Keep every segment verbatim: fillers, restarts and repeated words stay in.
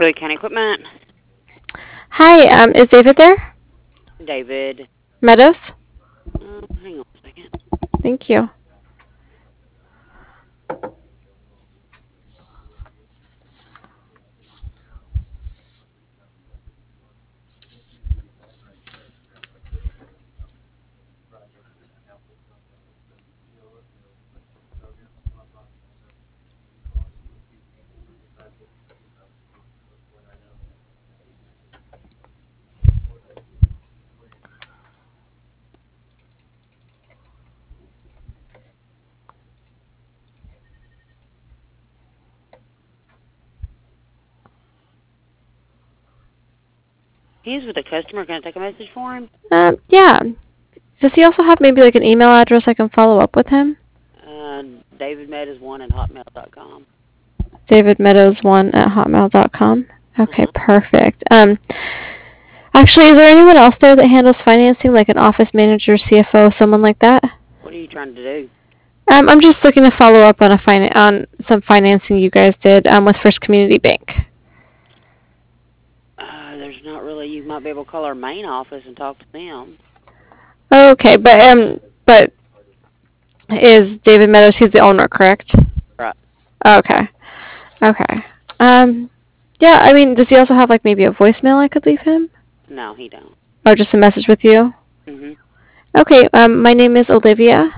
Hood County Equipment. Hi, um, is David there? David. Meadows? Uh, hang on a second. Thank you. He's with a customer. Can I take a message for him? Um, yeah. Does he also have maybe like an email address I can follow up with him? Uh, David Meadows one at hotmail dot com. David Meadows one at hotmail dot com. Okay, Uh-huh. perfect. Um, actually, is there anyone else there that handles financing, like an office manager, C F O, someone like that? What are you trying to do? Um, I'm just looking to follow up on a fin- on some financing you guys did um, with First Community Bank. Uh, there's not really. You might be able to call our main office and talk to them. Okay, but um, but is David Meadows? He's the owner, correct? Right. Okay. Okay. Um, yeah. I mean, does he also have like maybe a voicemail I could leave him, No, he don't. or just a message with you? Mhm. Okay. Um, my name is Olivia,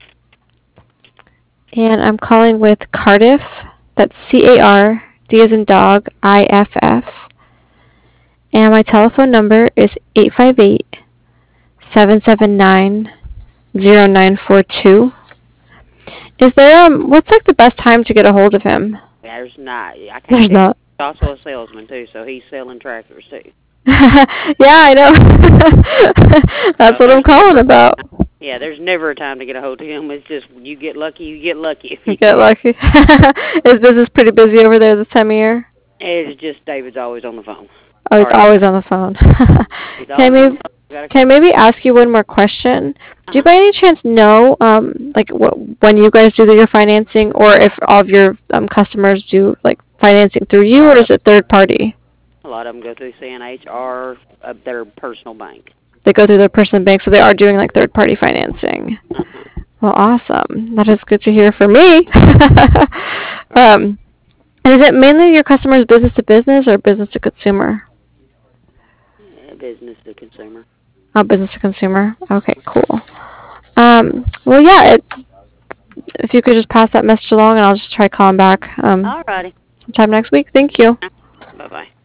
and I'm calling with Cardiff. That's C A R D as in dog I F F, and my telephone number is eight five eight seven seven nine zero nine four two. Is there um? What's like the best time to get a hold of him? There's not. I can't. There's Tell. not. He's also a salesman too, so he's selling tractors too. Yeah, I know. So That's what I'm there's calling never. about. Yeah, there's never a time to get a hold of him. It's just you get lucky, you get lucky. If You you get get. lucky. Is business pretty busy over there this time of year? It's just David's always on the phone. Oh, he's Sorry. always on the phone. He's Can I always on the maybe phone. You gotta can I call. maybe ask you one more question? Do you Uh-huh. by any chance know, um, like what when you guys do your financing, or if all of your um, customers do like financing through A you, or lot of is it third party? a lot of them go through C N H or uh, their personal bank. They go through their personal bank, so they are doing like third party financing. Uh-huh. Well, awesome. That is good to hear for me. Right. um, and is it mainly your customers business to business or business to consumer? Yeah, business to consumer. Oh, business to consumer. Okay, cool. Um, well, yeah. It, if you could just pass that message along, and I'll just try calling back um, Alrighty. sometime next week. Thank you. Bye bye.